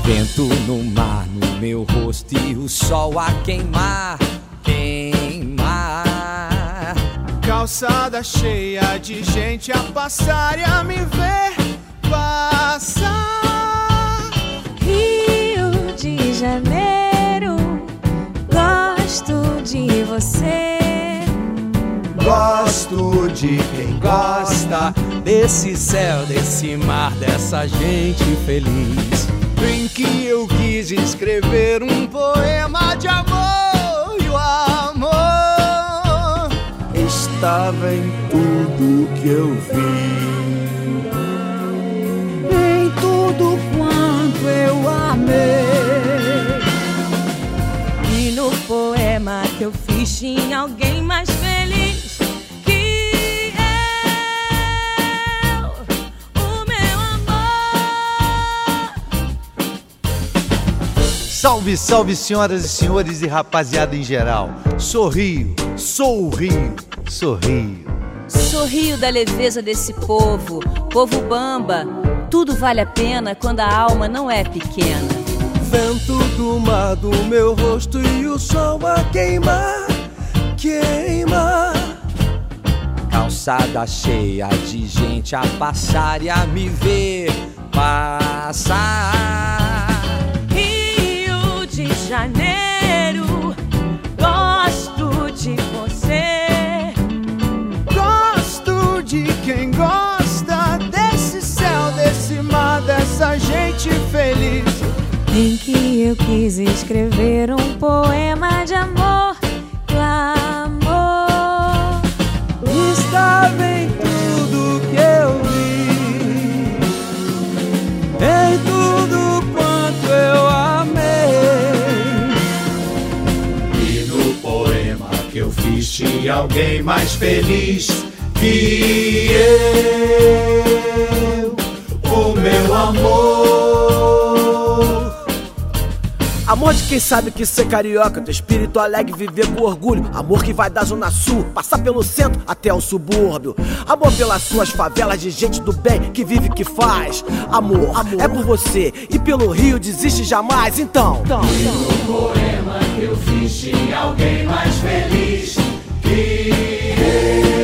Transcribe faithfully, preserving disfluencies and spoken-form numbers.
Vento no mar, no meu rosto e o sol a queimar, queimar. Calçada cheia de gente a passar e a me ver passar. Rio de Janeiro, gosto de você. Gosto de quem gosta desse céu, desse mar, dessa gente feliz. Em que eu quis escrever um poema de amor, e o amor estava em tudo que eu vi, em tudo quanto eu amei. E no poema que eu fiz tinha alguém mais feliz que eu, o meu amor. Salve, salve, senhoras e senhores e rapaziada em geral. Sou Rio, sou o Rio, sou Rio. Sorrio da leveza desse povo, povo bamba. Tudo vale a pena quando a alma não é pequena. Vento do mar do meu rosto e o sol a queimar, queimar. Calçada cheia de gente a passar e a me ver passar. Rio de Janeiro, gosto de você. gosto de quem gosta desse céu, desse mar, dessa gente feliz. Em que eu quis escrever um poema de amor e amor. Estava em tudo que eu vi, em tudo quanto eu amei. E no poema que eu fiz tinha alguém mais feliz que eu, o meu amor. Amor de quem sabe que ser carioca, teu espírito alegre, viver com orgulho. Amor que vai da zona sul, passar pelo centro até o subúrbio. Amor pelas suas favelas de gente do bem, que vive, que faz. Amor, amor é por você e pelo Rio, desiste jamais. Então, então, E no poema que eu fiz tinha alguém mais feliz que eu.